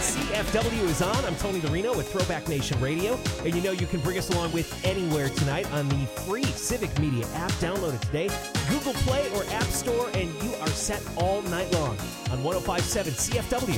CFW is on. I'm Tony Dorino with Throwback Nation Radio. And you know you can bring us along with anywhere tonight on the free Civic Media app. Download it today. Google Play or App Store, and you are set all night long on 105.7 CFW.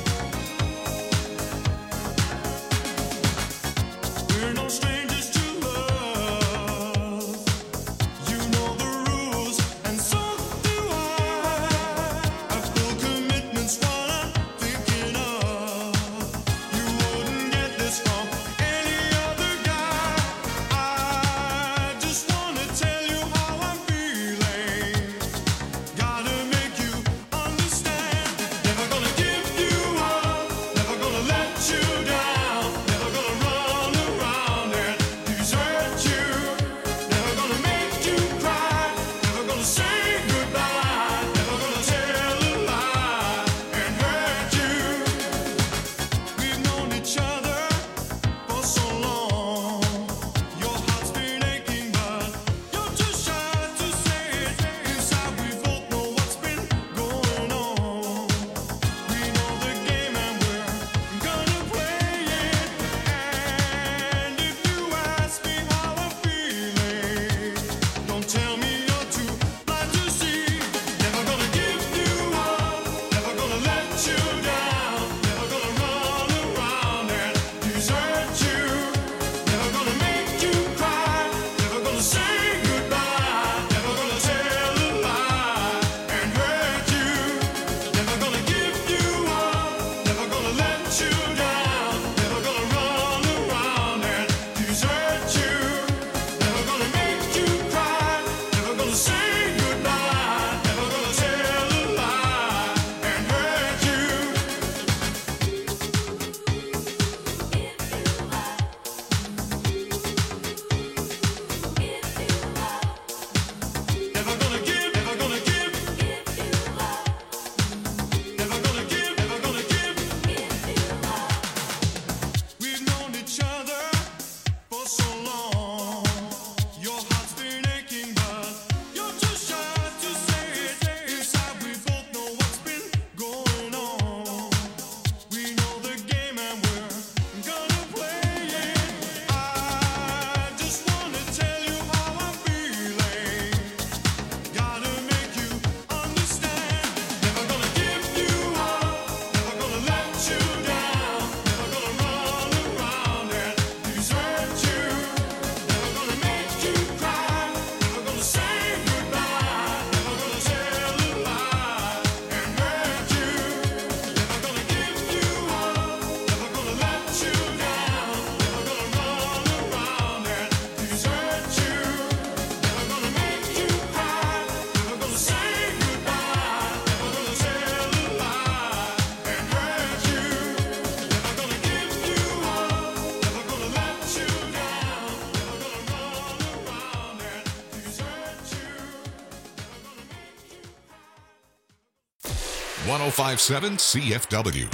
We're no strangers to love. You know the rules, and so do I. I feel commitment's what I'm thinking of. You wouldn't get this from any other guy. I just wanna tell you how I'm feeling. Gotta make you understand. Never gonna give you up. Never gonna let you down. Never gonna run around and desert you. Never gonna make you cry. Never gonna say goodbye. Never gonna tell a lie and hurt you. We've known each other for so long. Your heart's been aching, but you're too shy to say it. Inside we both know what's been going on. We know the game and we're gonna play it. And if you ask me how I'm feeling, don't tell me you're too blind to see. Never gonna give you up. Never gonna let you down. Never gonna run around and desert you. Never gonna make you cry. Never gonna say goodbye. Never gonna tell a lie and hurt you. Never gonna give you up. Never gonna let you down. Never gonna run around and desert you. Never gonna make you cry. Never gonna say goodbye. Never gonna tell a lie and hurt you. Never gonna give, never gonna give. Never gonna give, never gonna give. We've known each other for so long. Your heart's been aching, but you're too shy to say it. Inside we both know what's been going on. We know the game and we're gonna play it. I just wanna tell you how I'm feeling. Gotta make you understand. Never gonna give you up. Never gonna let you down. Never gonna run around and desert you. Never gonna make you cry. Never gonna say goodbye. Never gonna tell a lie and hurt you. Never gonna give you up. Never gonna let you down. Never gonna run around and desert you. Never gonna make you cry. Never gonna say goodbye. Never gonna tell a lie and hurt you. Never gonna give you up. Never gonna let you down. Never gonna run around and desert you. Never gonna make you cry. 1057 CFW.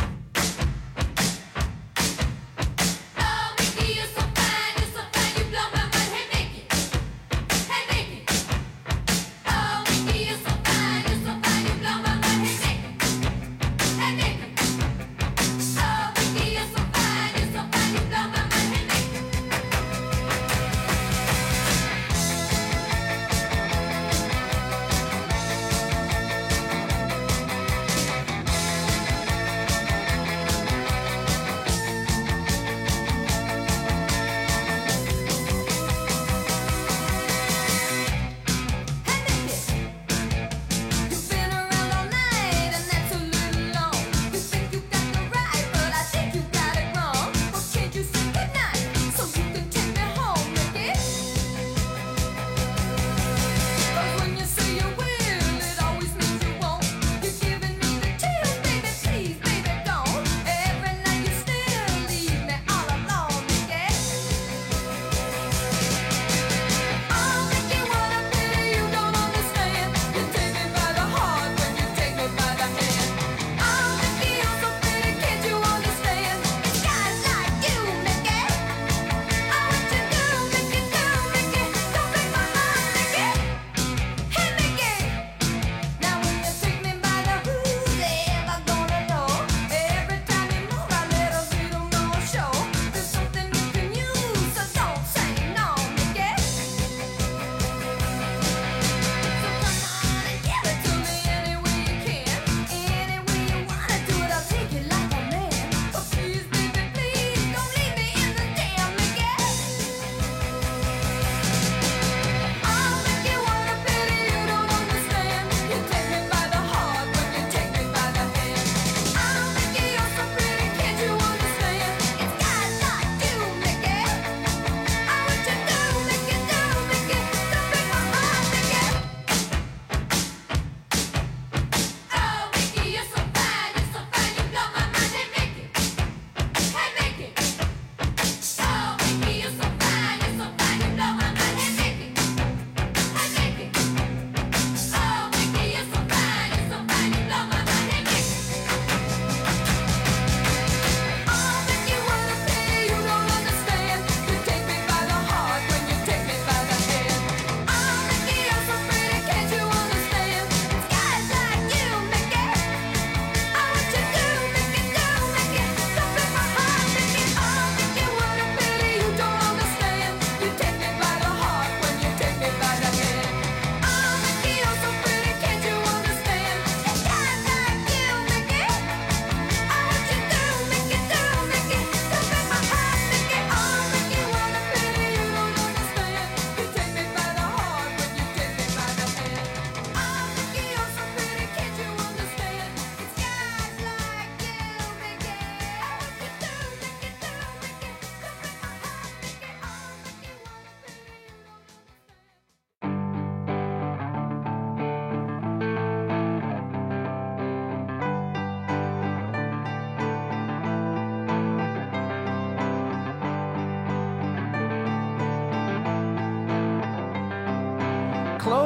Oh, Mickey, you're so fine, you blow my mind. Hey, Mickey, oh, Mickey, you're so fine, you blow my mind. Hey, Mickey, oh, Mickey, you're so fine, you blow my mind. Hey, Mickey. 105.7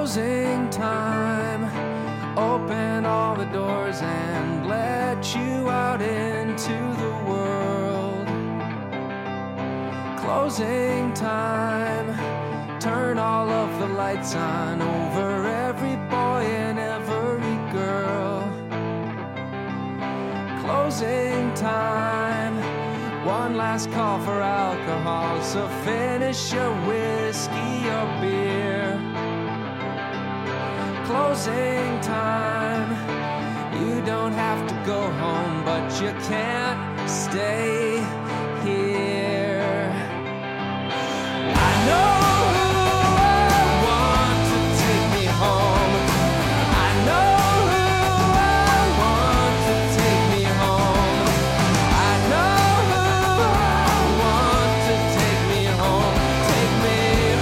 Closing time. Open all the doors and let you out into the world. Closing time. Turn all of the lights on over every boy and every girl. Closing time. One last call for alcohol, so finish your whiskey or beer. Closing time. You don't have to go home, but you can't stay here. I know who I want to take me home. I know who I want to take me home. I know who I want to take me home. Take me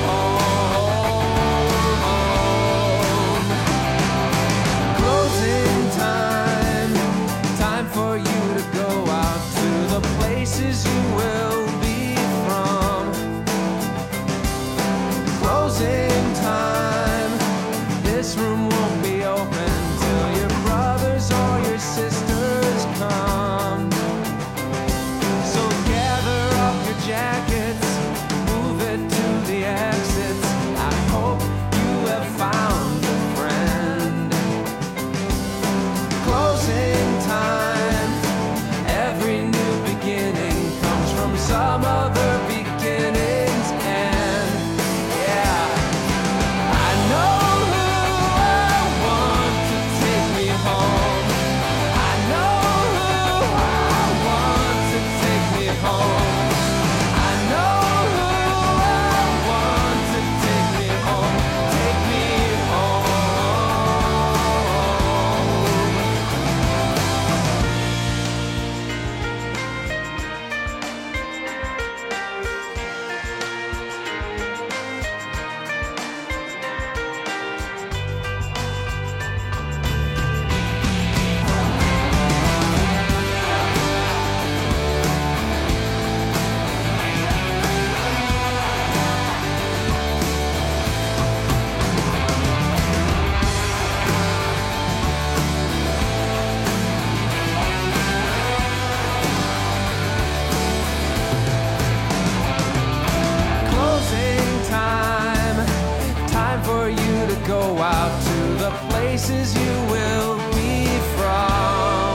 home. Closing time. Time for you to go out to the places you will be from. Closing time. This room won't be open till your brothers or your sisters come. So gather up your jackets, move it to the exits. I hope you have found a friend. Closing time. Every new beginning comes from some other beginning's end. Yeah. I know who I want to take me home. I know who I want to take me home. I know who I want to take me home. Take me home. Closing time. Time for you to go out to the places you will be from.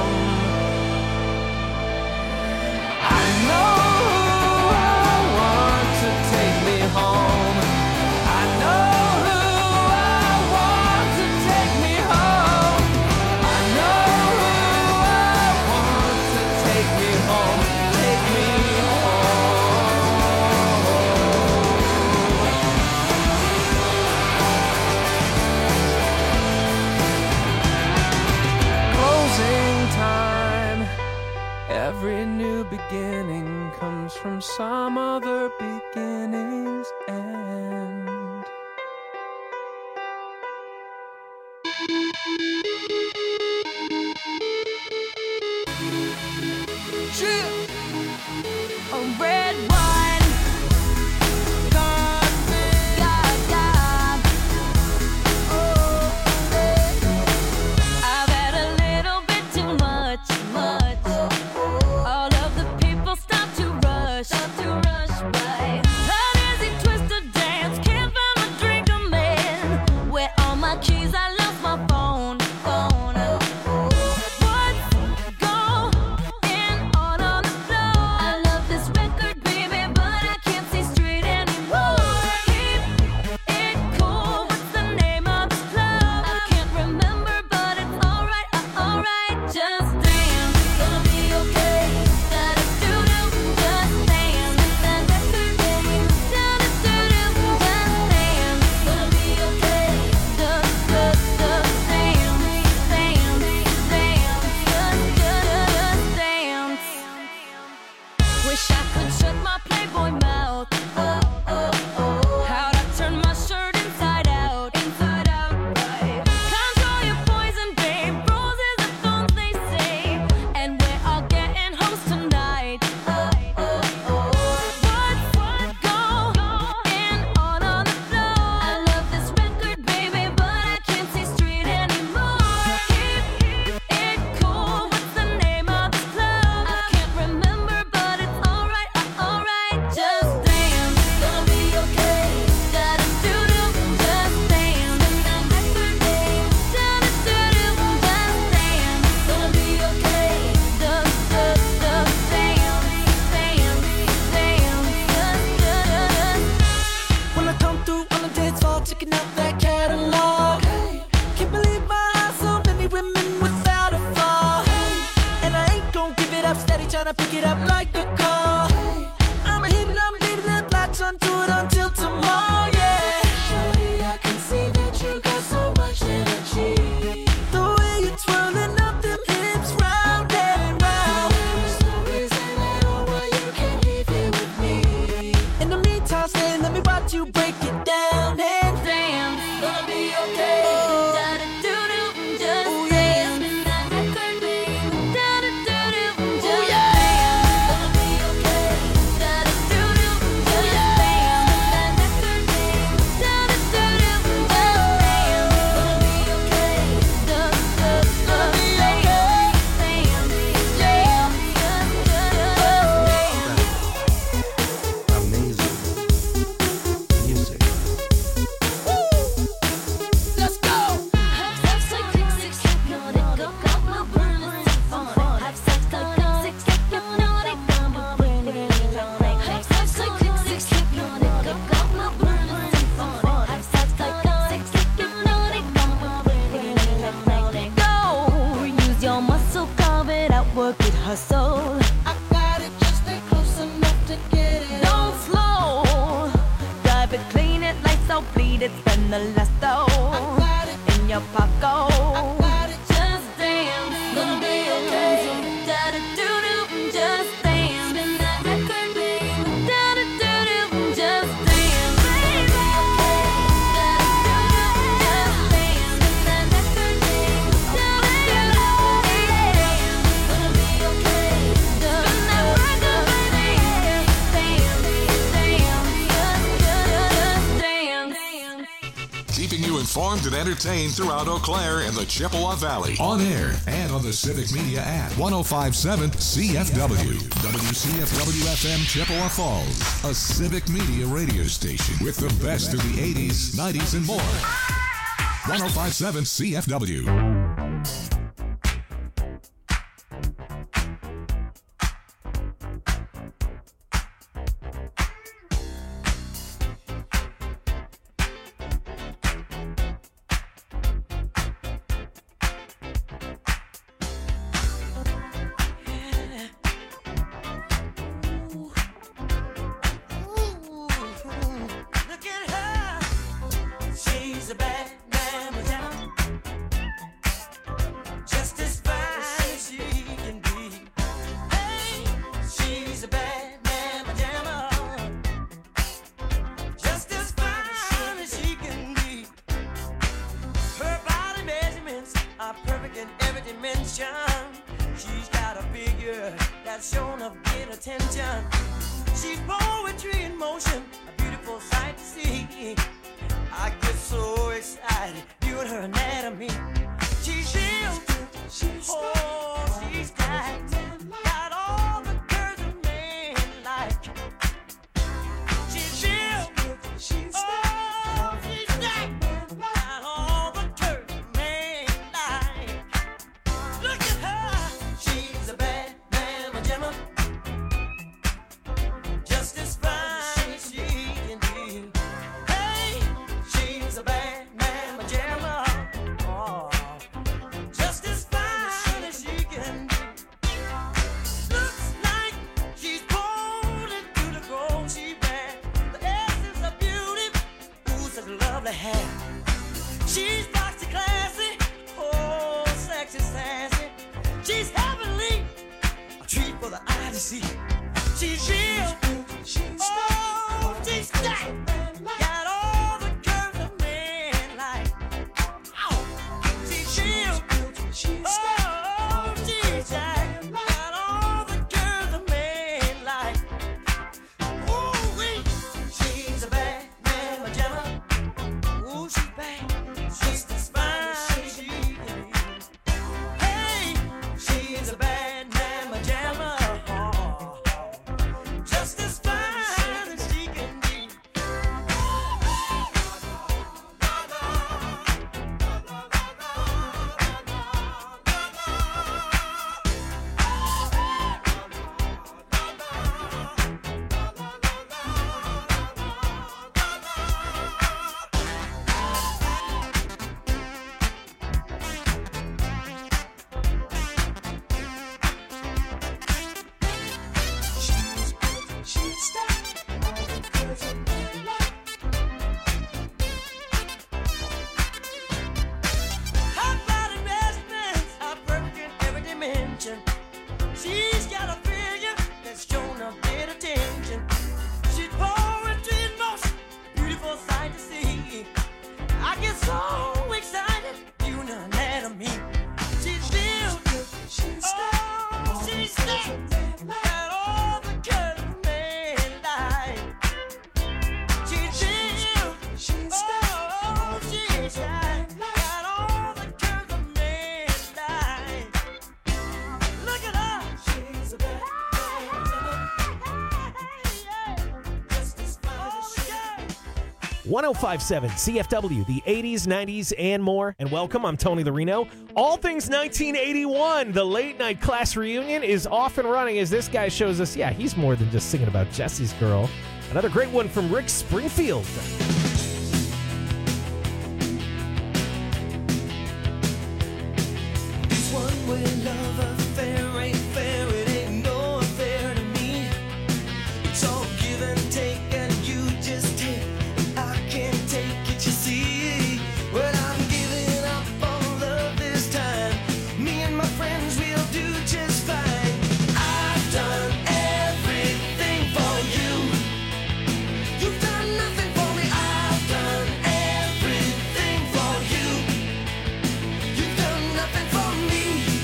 I know who I want to take me home. I know who I want to take me home. I know who I want to take me home. Take me home. Closing time. Every new beginning comes from some other beginning's end. A red wine, God, God. Oh, I've had a little bit too much. All of the people stop to rush by. How does he twist a dance? Can't find a drink, a man. Where all my keys? I lost my phone. What's going on gotta pick it up like a call. I'm leaving that lights on to it until tomorrow, yeah. Shawty, I can see that you got so much energy. The way you're twirling up them hips round and round. There's no reason at all why you can't leave here with me. In the meantime, stay, let me watch you break it down and dance. Gonna be okay. Hustle. I got it, just stay close enough to get it. Don't slow. Drive it, clean it, lights out, bleed it, spend the last though. I got it in your pocket. I got it, just dance. Gonna be okay. Da da do do, just dance. Spin that record, baby. Da da do do, just dance. Baby, da da do do, just dance. Spin that record, baby. Da da do do, gonna be okay. Spin that record, baby. Dance, dance, Keeping you informed and entertained throughout Eau Claire and the Chippewa Valley. On air and on the Civic Media app. 1057 CFW. WCFW FM Chippewa Falls. A Civic Media radio station with the best of the 80s, 90s, and more. 1057 CFW. look at her. She's a bad man, just as fine as she can be. Hey, she's a bad man, just as fine as she can be. Her body measurements are perfect in every dimension. She's got a figure that's shown of great attention. She's poetry in motion, a beautiful sight to see. I get so excited viewing her anatomy. She's real, oh, she's tight. Got all the curves a man like. She's real, oh, she's tight. Got all the curves a man like. Look at her, she's a bad man, Gemma. Just as fine as she can be. Hey, she's a bad man, Gemma. Oh, just as fine as she can be. Looks like she's born into the gold she wears. The essence of beauty, ooh, such lovely hair. She's foxy, classy, oh, sexy, sassy. She's heavenly, a treat for the eye to see. She's real, oh, she's stacked. Got all the curves a man like. Oh, she's real, oh, she's stacked. Got all the curves a man like. Ooh, wee, she's a bad man, my Gemma. Ooh, she's bad, she's as fine as she can be. Hey, she's a bad man, my Gemma. 1057 CFW, the 80s, 90s, and more. And welcome, I'm Tony the Reno. All things 1981, the late night class reunion is off and running as this guy shows us, yeah, he's more than just singing about Jesse's girl. Another great one from Rick Springfield. This one-way love affair ain't fair, it ain't no affair to me. It's all give and take, and you just take, and I can't take it, you see. Well, I'm giving up on love this time. Me and my friends will do just fine. I've done everything for you. You've done nothing for me. I've done everything for you. You've done nothing for me.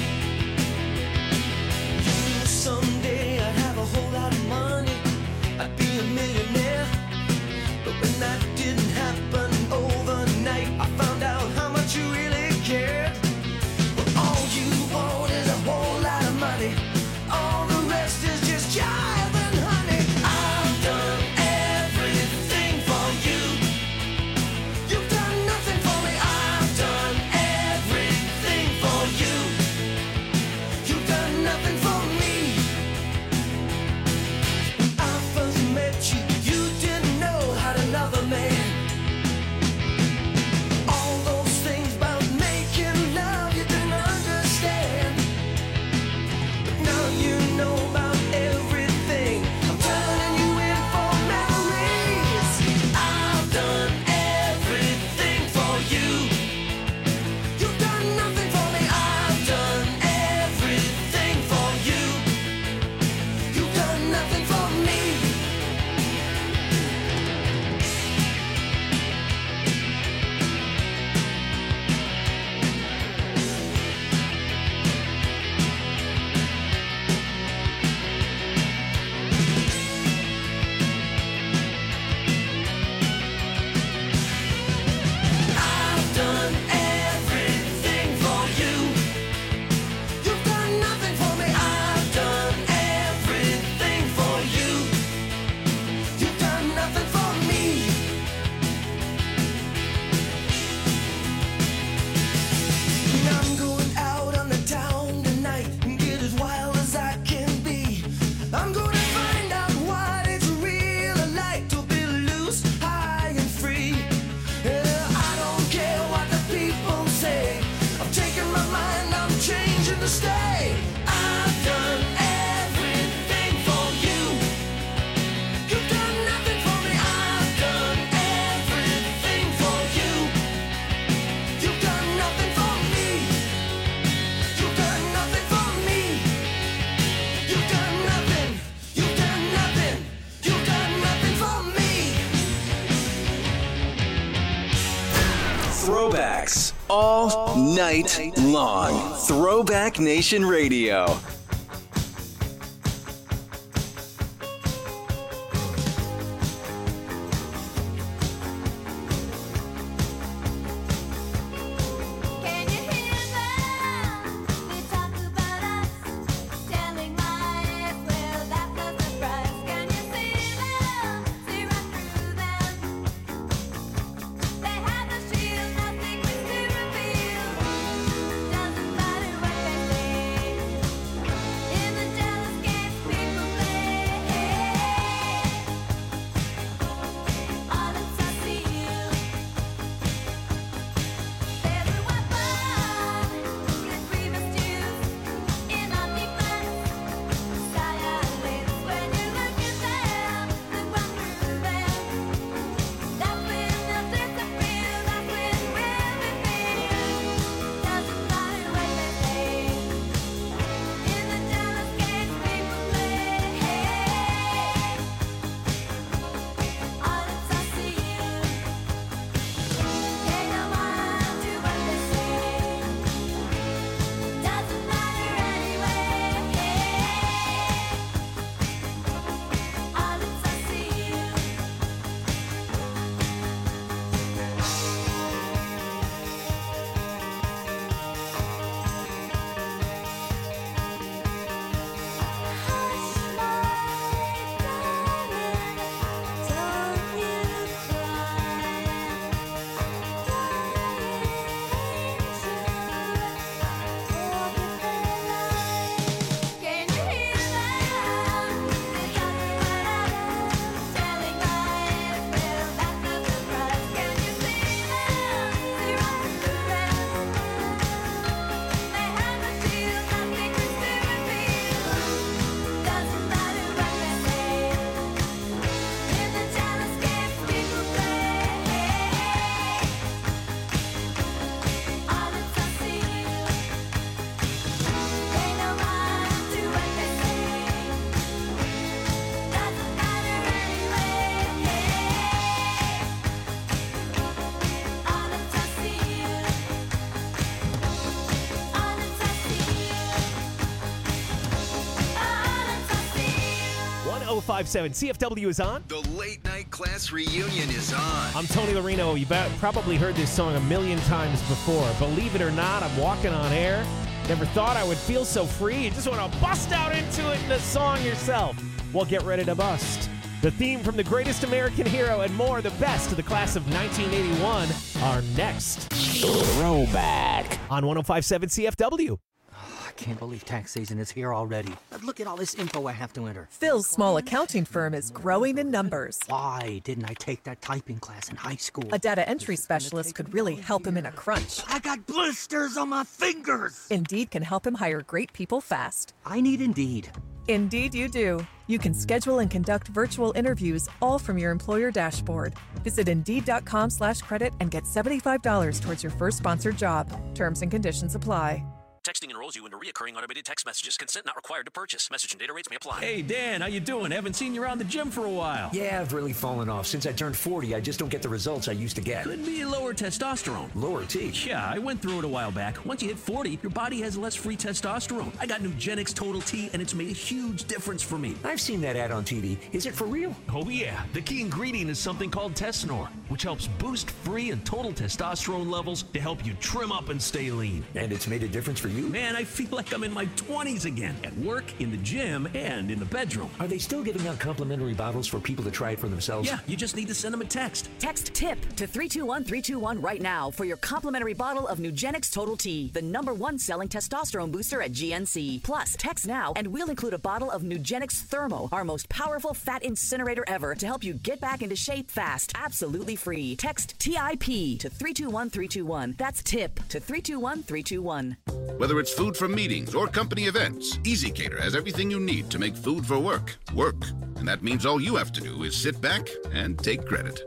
You knew someday I'd have a whole lot of money. I'd be a millionaire. But when that didn't happen overnight, I found out how much you really cared. Well, all you want is a whole lot of money. All the rest is just jive and honey. I've done everything for you. You've done nothing for me. I've done everything for you. You've done nothing for me. When I first met you, you didn't know how to love a man. All those things about making love you didn't understand. But now you know about everything. I'm turning you in for memories. I've done everything for you. You've done nothing for me. I've done everything for you. You've done nothing for me. I've done everything for you. You've done nothing for me. I've done everything for you. You've done nothing for me. And I'm going out on the town tonight and get as wild as I can be. I'm gonna find out what it's really like to be loose, high and free. I don't care what the people say. I'm taking my mind, I'm changing to stay. I've done everything for you. You've done nothing for me. I've done everything for you. You've done nothing for me. You've done nothing for me. You've done nothing. You've done nothing. You've done nothing for me. Throwbacks all night long. Throwback Nation Radio. Can you hear them? They talk about us, telling lies. Well, that's no surprise. Can you see them? See right through them. They have a shield, no secrets to reveal. Doesn't matter what they say. 1057 CFW is on. The late night class reunion is on. I'm Tony Larino. You've probably heard this song a million times before. Believe it or not, I'm walking on air. Never thought I would feel so free. You just want to bust out into it in the song yourself. Well, get ready to bust. The theme from The Greatest American Hero and more, the best of the class of 1981, are next. Throwback on 1057 CFW. I can't believe tax season is here already. Look at all this info I have to enter. Phil's small accounting firm is growing in numbers. Why didn't I take that typing class in high school? A data entry specialist could really help him in a crunch. I got blisters on my fingers. Indeed can help him hire great people fast. I need Indeed. Indeed you do. You can schedule and conduct virtual interviews all from your employer dashboard. Visit Indeed.com/credit and get $75 towards your first sponsored job. Terms and conditions apply. Texting enrolls you into recurring automated text messages. Consent not required to purchase. Message and data rates may apply. Hey, Dan, how you doing? Haven't seen you around the gym for a while. Yeah, I've really fallen off. Since I turned 40, I just don't get the results I used to get. Could be lower testosterone. Lower T? Yeah, I went through it a while back. Once you hit 40, your body has less free testosterone. I got Nugenix Total T, and it's made a huge difference for me. I've seen that ad on TV. Is it for real? Oh, yeah. The key ingredient is something called Tesnor, which helps boost free and total testosterone levels to help you trim up and stay lean. And it's made a difference for you? Man, I feel like I'm in my 20s again, at work, in the gym, and in the bedroom. Are they still giving out complimentary bottles for people to try it for themselves? Yeah, you just need to send them a text. Text TIP to 321321 right now for your complimentary bottle of Nugenix Total T, the #1 selling testosterone booster at GNC. Plus, text now and we'll include a bottle of Nugenix Thermo, our most powerful fat incinerator ever, to help you get back into shape fast, absolutely free. Text TIP to 321321. That's TIP to 321321. Whether it's food for meetings or company events, EasyCater has everything you need to make food for work work. And that means all you have to do is sit back and take credit.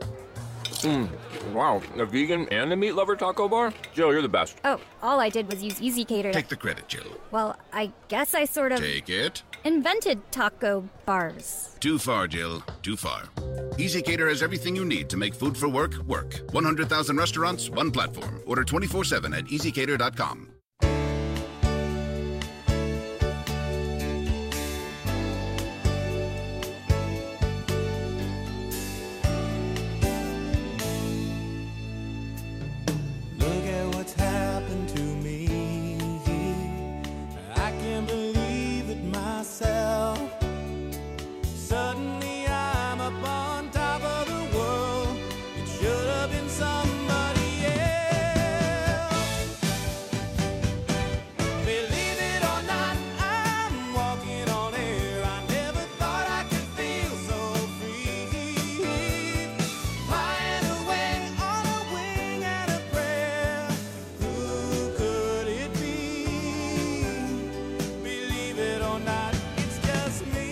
Wow, a vegan and a meat lover taco bar? Jill, you're the best. Oh, all I did was use EasyCater to... Take the credit, Jill. Well, I guess I sort of... Take it. ...invented taco bars. Too far, Jill. Too far. EasyCater has everything you need to make food for work work. 100,000 restaurants, one platform. Order 24/7 at easycater.com. Look at what's happened to me. I can't believe it myself. Suddenly I'm up on top of the world. It should have been somebody else. Believe it or not, I'm walking on air. I never thought I could feel so free. Flying away on a wing and a prayer. Who could it be? Believe it or not, it's just me.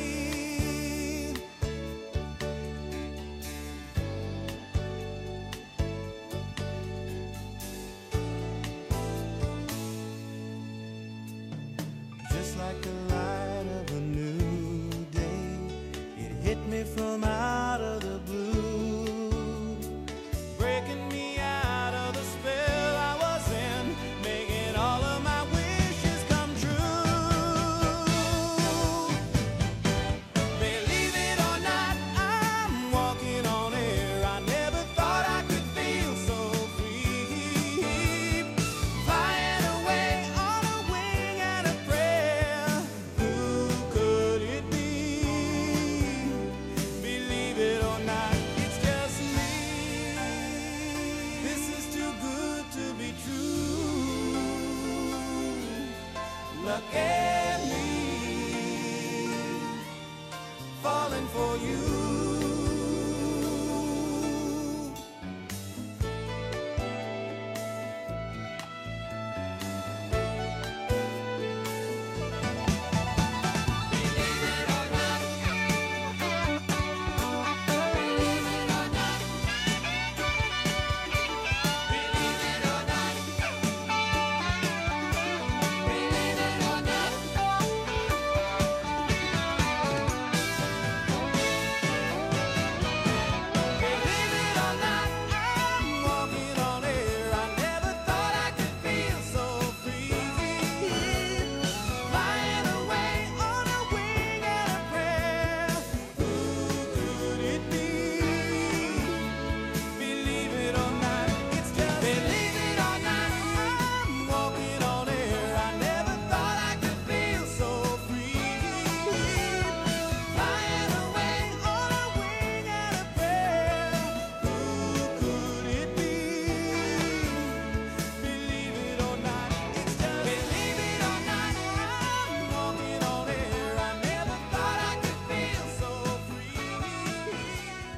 Just like the light of a new day, it hit me from out of the blue, breaking me out of the spell I was in, making all of my wishes come true. Believe it or not, I'm walking on air. I never thought I could feel so free. Flying away on a wing and a prayer. Who could it be? Believe it or not, it's just me. This is too good to be true. Look at me, falling for you.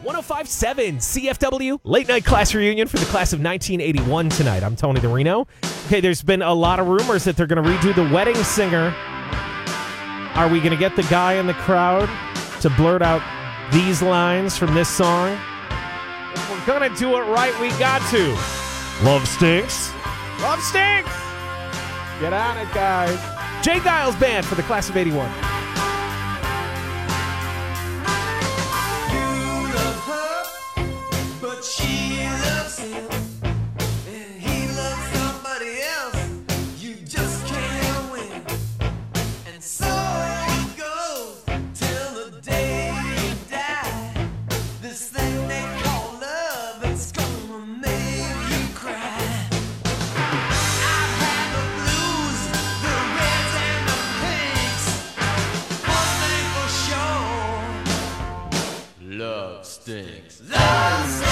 105.7 CFW, late night class reunion for the class of 1981 tonight. I'm Tony the Reno. Okay, there's been a lot of rumors that they're going to redo The Wedding Singer. Are we going to get the guy in the crowd to blurt out these lines from this song? If we're going to do it right, we got to. Love stinks. Love stinks. Get on it, guys. Jay Giles Band for the class of 81. But she loves him, and he loves somebody else. You just can't win, and so it goes till the day you die. This thing they call love, it's gonna make you cry. I've had the blues, the reds and the pinks. One thing for sure, love stinks. Love stinks.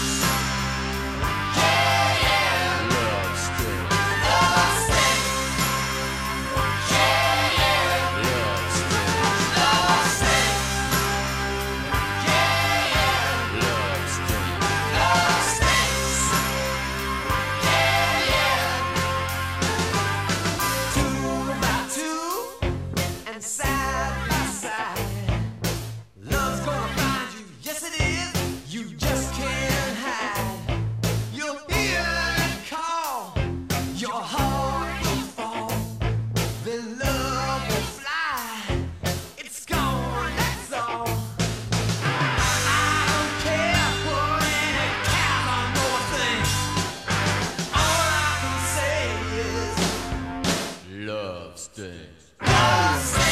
Side by side, love's gonna find you. Yes, it is. You just can't hide. You'll hear it call. Your heart will fall. Then love will fly. It's gone. That's all. I don't care what any cowboy thinks. All I can say is love stinks. Love stinks.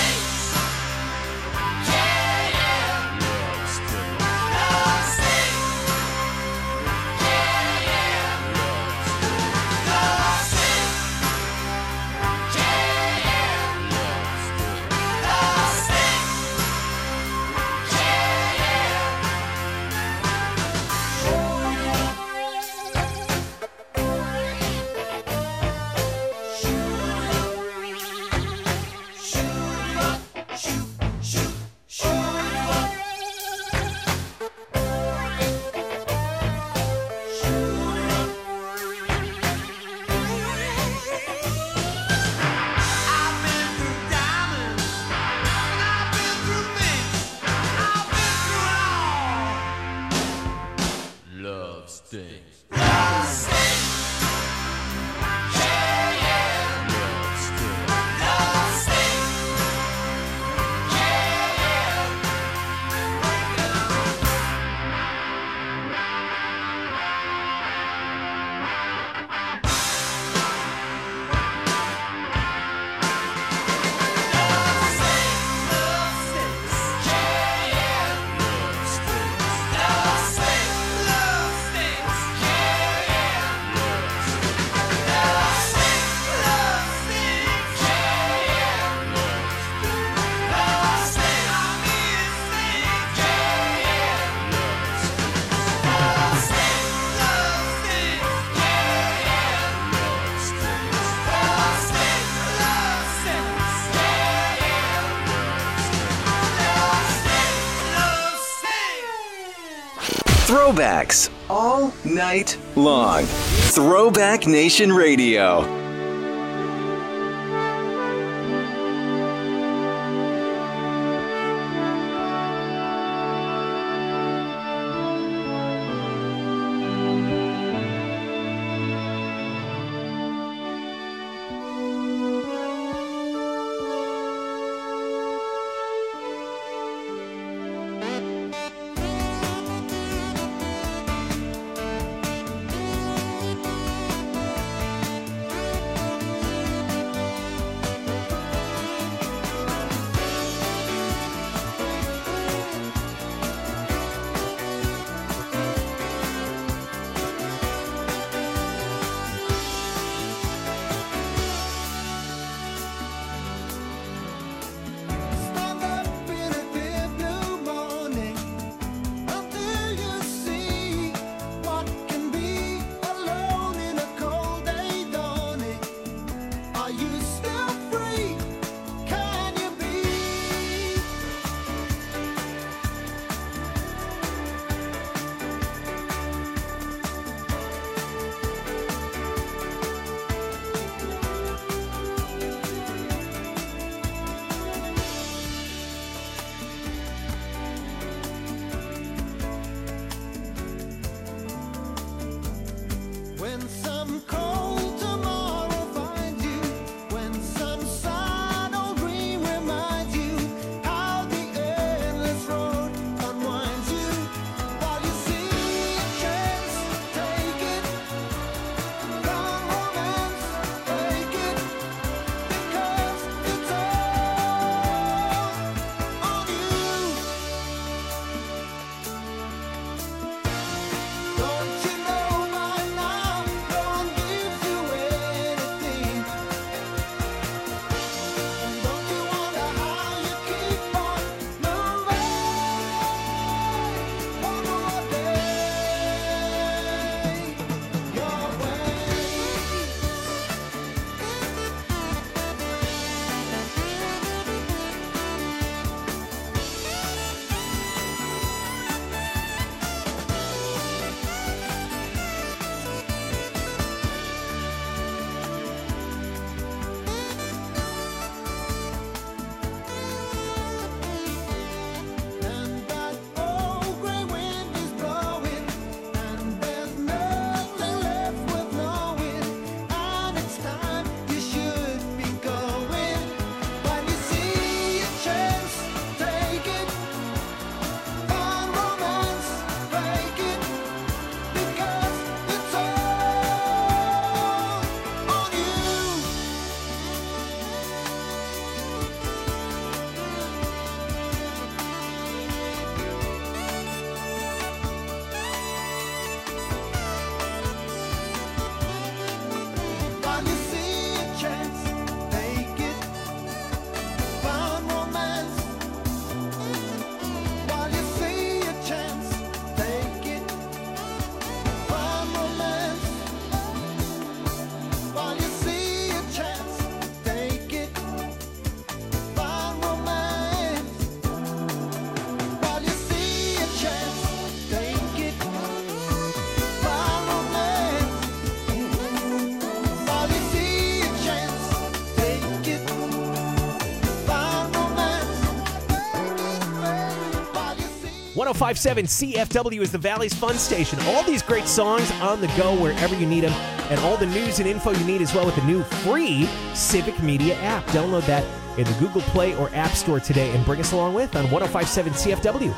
Love stinks. Love stinks. Yeah, yeah. Love stinks. Love stinks. Yeah, Throwbacks all night long. Throwback Nation Radio. 105.7 CFW is the Valley's fun station. All these great songs on the go wherever you need them, and all the news and info you need as well with the new free Civic Media app. Download that in the Google Play or App Store today and bring us along with on 105.7 CFW.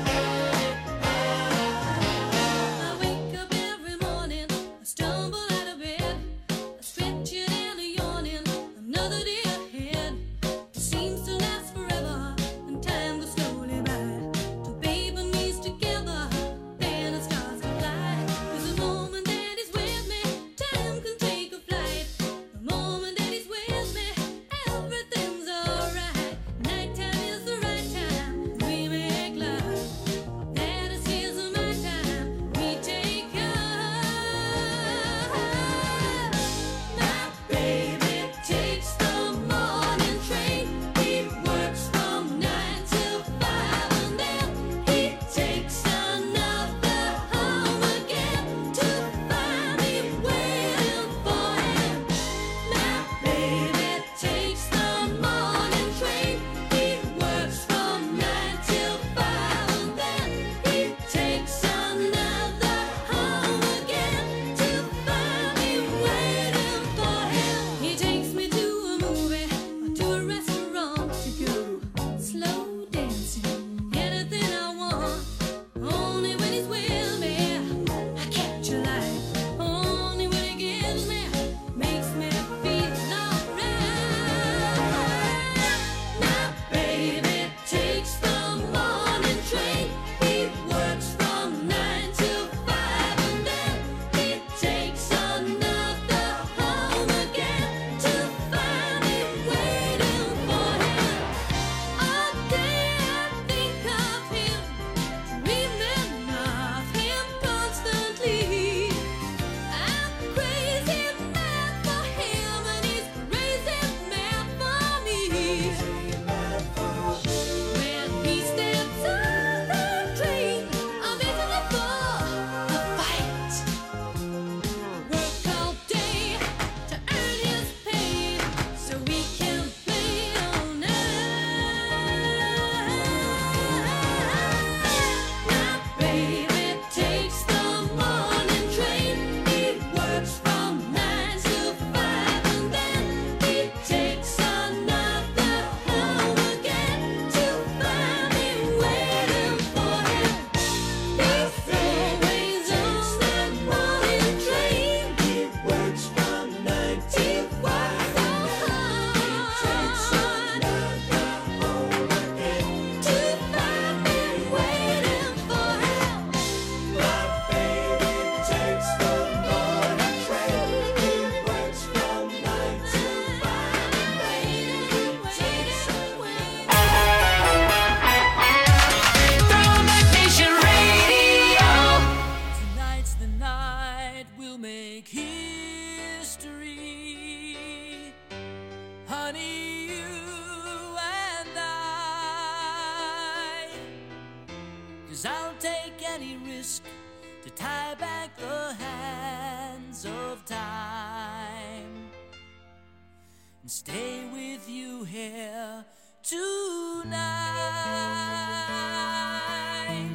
To tie back the hands of time and stay with you here tonight.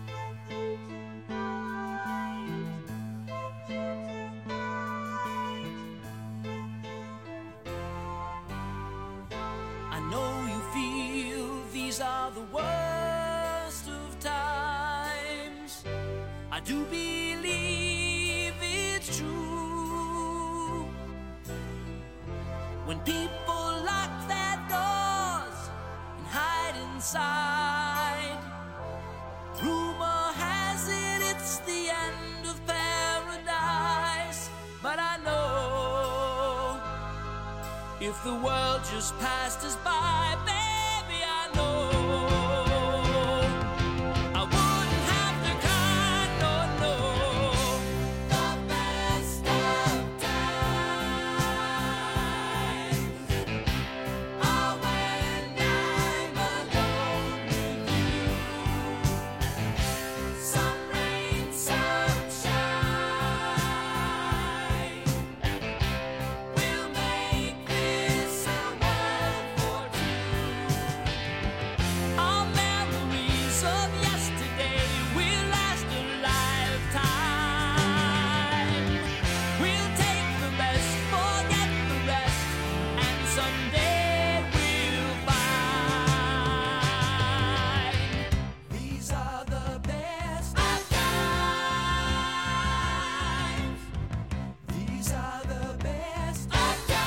I know you feel these are the worst of times. I do believe it's true. When people lock their doors and hide inside, rumor has it it's the end of paradise. But I know if the world just passed us by, baby, I know I wouldn't have to cry, no, no. The best of times are when I'm alone with you. Some rain, some shine, we'll make this a world for two. one day we'll find these are the best of times. These are the best of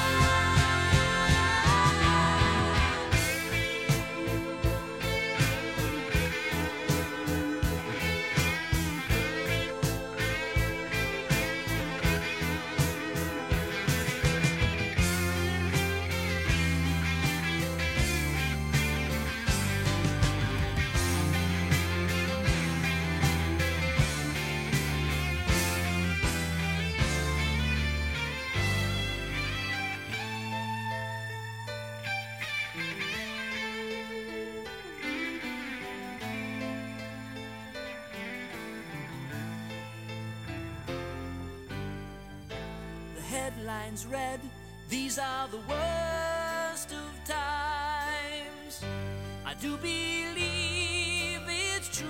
headlines read, these are the worst of times. I do believe it's true.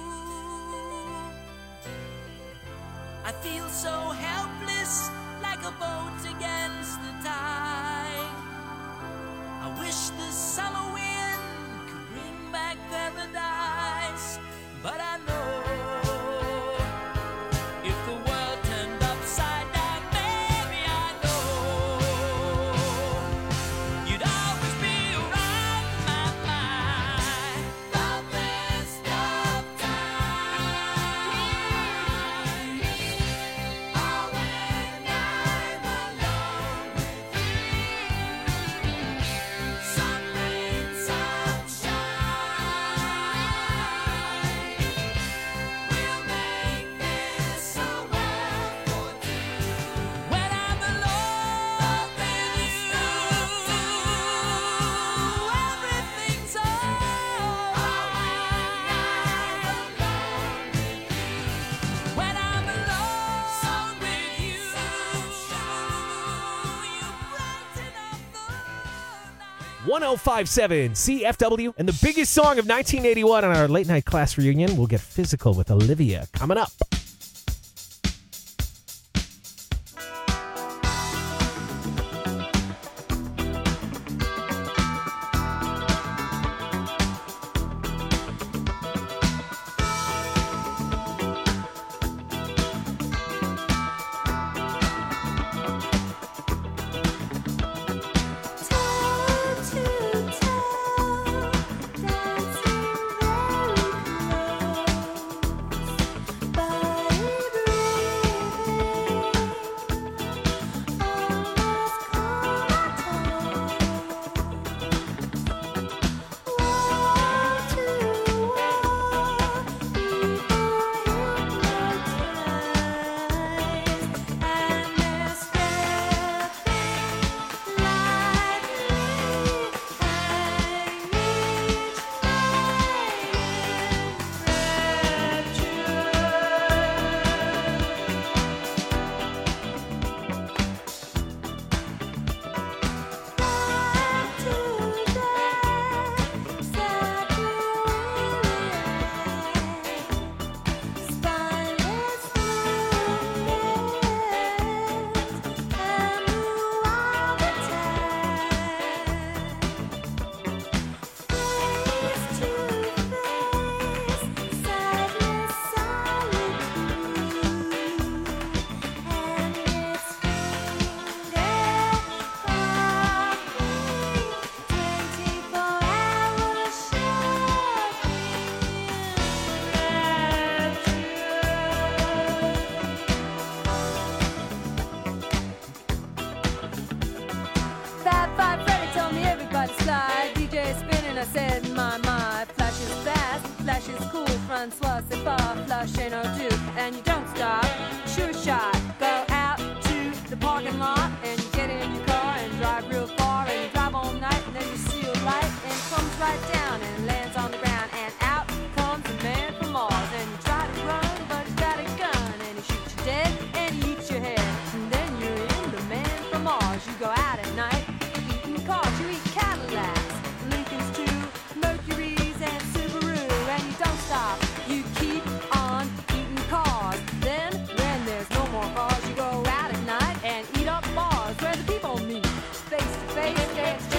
I feel so helpless, like a boat against the tide. I wish the summer wind could bring back paradise, but I know if the world turned upside down, baby, I know you'd always be around my mind. The best of times are when I'm alone with you. Some rain, some shine. We'll make this a world for two. When I'm alone with you, everything's alright. When I'm alone with you, you brighten up the 1057 CFW and the biggest song of 1981 on our late night class reunion. We'll get physical with Olivia coming up. Fab Five Freddy told me everybody slide. DJ spinning, I said, my. Flash is fast, flash is cool. Francois, c'est pas, flash ain't no do. And you don't stop, sure shot. Go out to the parking lot and you get in your car and drive real far. And you drive all night and then you see a light and it comes right down and lands on the ground. And out comes a man from Mars. And you try to run, but he's got a gun. And he shoots you dead and he eats your head. And then you're in the man from Mars. You go out at night, eating cars. You eat Cadillacs, Lincolns too, Mercuries and Subaru. And you don't stop, you keep on eating cars. Then, when there's no more cars, you go out at night and eat up bars where the people meet. Face to face, they exchange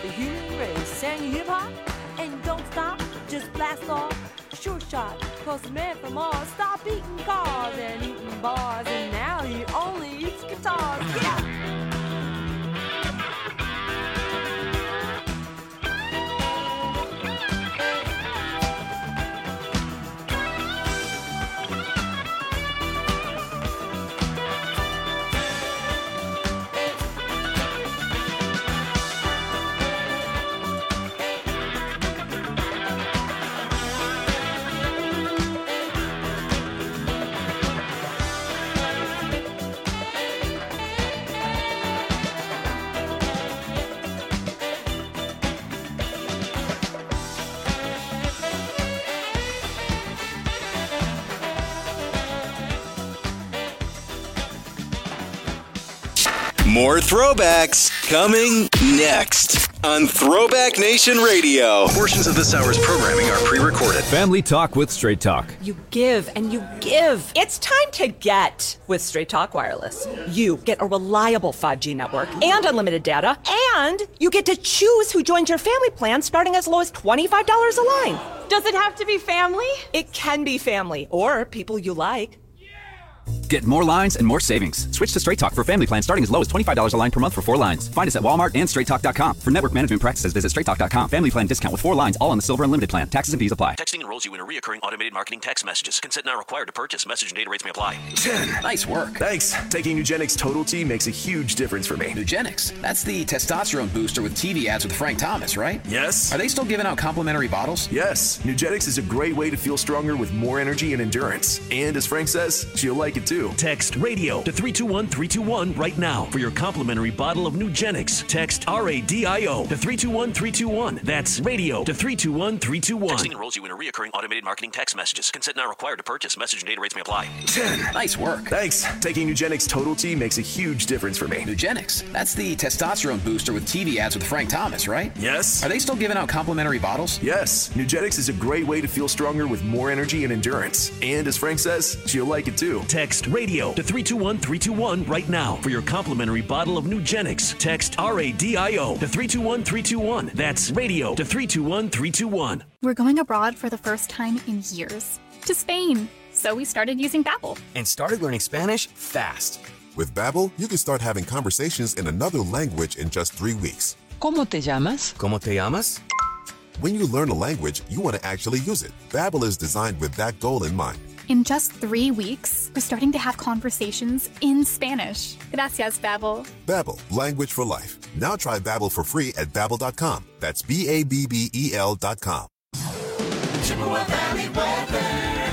the human race. And you hip hop and you don't stop, just blast off. Sure shot, cause the man from Mars stopped eating cars and eating bars, and now he only eats guitars. Yeah! More throwbacks coming next on Throwback Nation Radio. Portions of this hour's programming are pre-recorded. Family Talk with Straight Talk. You give and you give. It's time to get with Straight Talk Wireless. You get a reliable 5G network and unlimited data, and you get to choose who joins your family plan starting as low as $25 a line. Does it have to be family? It can be family or people you like. Get more lines and more savings. Switch to Straight Talk for family plans starting as low as $25 a line per month for 4 lines. Find us at Walmart and StraightTalk.com. For network management practices, visit StraightTalk.com. Family plan discount with 4 lines, all on the Silver Unlimited plan. Taxes and fees apply. Texting enrolls you in a recurring automated marketing text messages. Consent not required to purchase. Message and data rates may apply. 10. Nice work. Thanks. Taking Nugenix Total T makes a huge difference for me. Nugenix? That's the testosterone booster with TV ads with Frank Thomas, right? Yes. Are they still giving out complimentary bottles? Yes. Nugenix is a great way to feel stronger with more energy and endurance. And as Frank says, she'll like it too. Text radio to 321-321 right now for your complimentary bottle of Nugenix. Text RADIO to 321-321. That's radio to 321-321. Texting enrolls you in a recurring automated marketing text messages. Consent not required to purchase. Message and data rates may apply. 10. Nice work. Thanks. Taking Nugenix Total T makes a huge difference for me. Nugenix? That's the testosterone booster with TV ads with Frank Thomas, right? Yes. Are they still giving out complimentary bottles? Yes. Nugenix is a great way to feel stronger with more energy and endurance. And as Frank says, she'll like it too. Text radio to 321-321 right now for your complimentary bottle of Nugenix. Text RADIO to 321-321. That's radio to 321-321. We're going abroad for the first time in years. To Spain. So we started using Babbel. And started learning Spanish fast. With Babbel, you can start having conversations in another language in just 3 weeks. ¿Cómo te llamas? ¿Cómo te llamas? When you learn a language, you want to actually use it. Babbel is designed with that goal in mind. In just 3 weeks, we're starting to have conversations in Spanish. Gracias, Babbel. Babbel, language for life. Now try Babbel for free at Babbel.com. That's BABBEL.com. Chippewa Valley weather.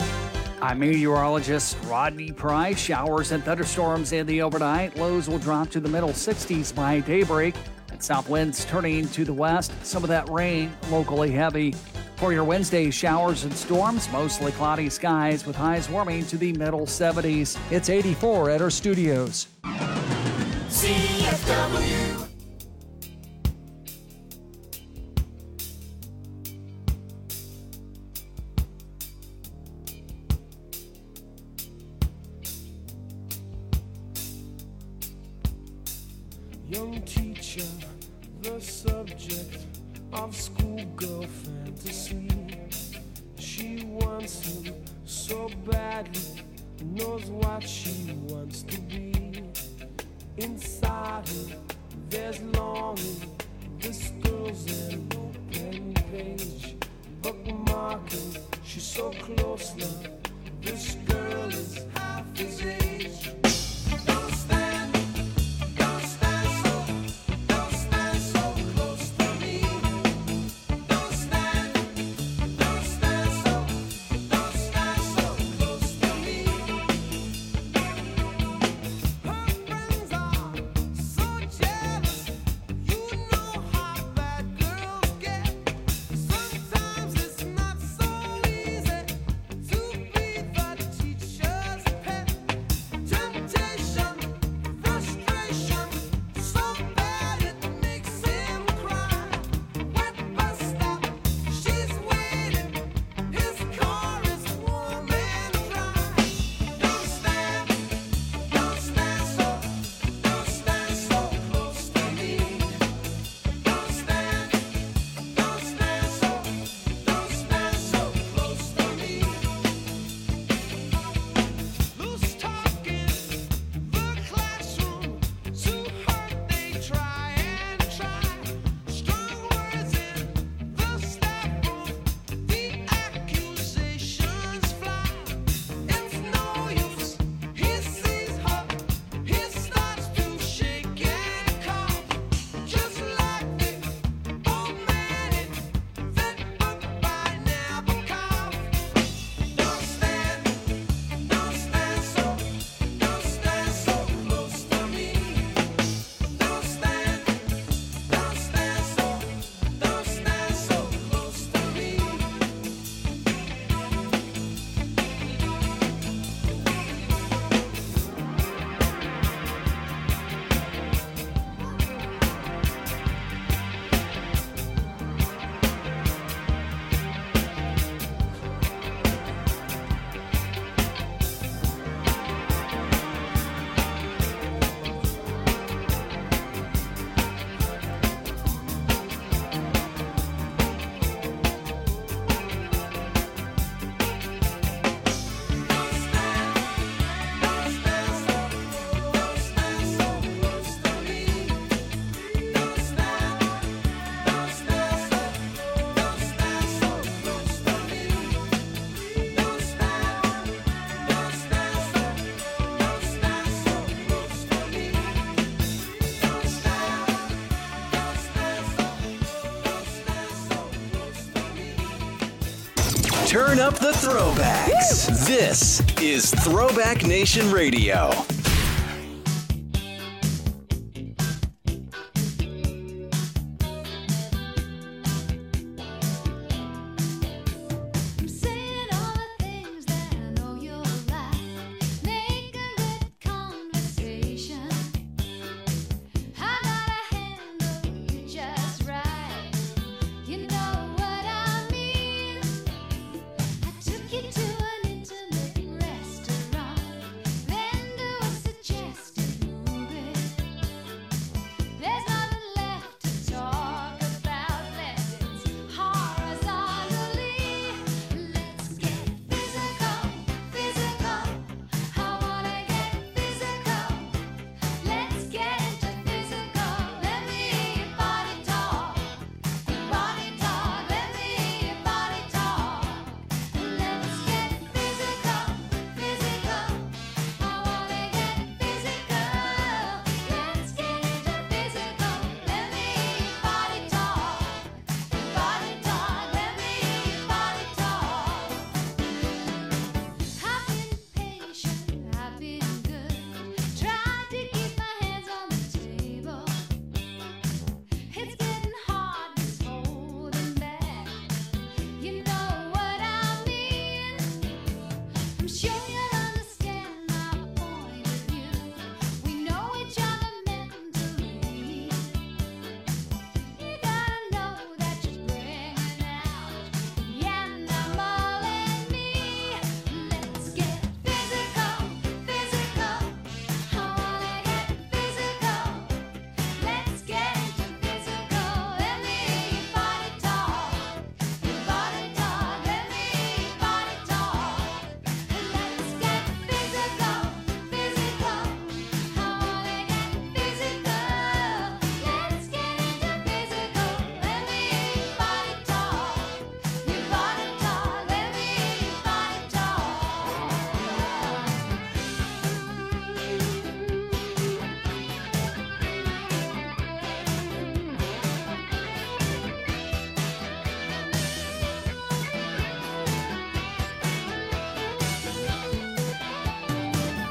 I'm meteorologist Rodney Price. Showers and thunderstorms in the overnight. Lows will drop to the middle 60s by daybreak. And south winds turning to the west. Some of that rain locally heavy. For your Wednesday, showers and storms, mostly cloudy skies with highs warming to the middle 70s. It's 84 at our studios. CFW. Young teacher, the subject of schoolgirl fantasy. She wants him so badly, knows what she wants to be. Inside her, there's longing. This girl's an open page, bookmarking. She's so close now. This girl is half his age. Don't stand so close to me. Don't stand so close to me. Her friends are so jealous. You know how bad girls Turn up the throwbacks. This is Throwback Nation Radio.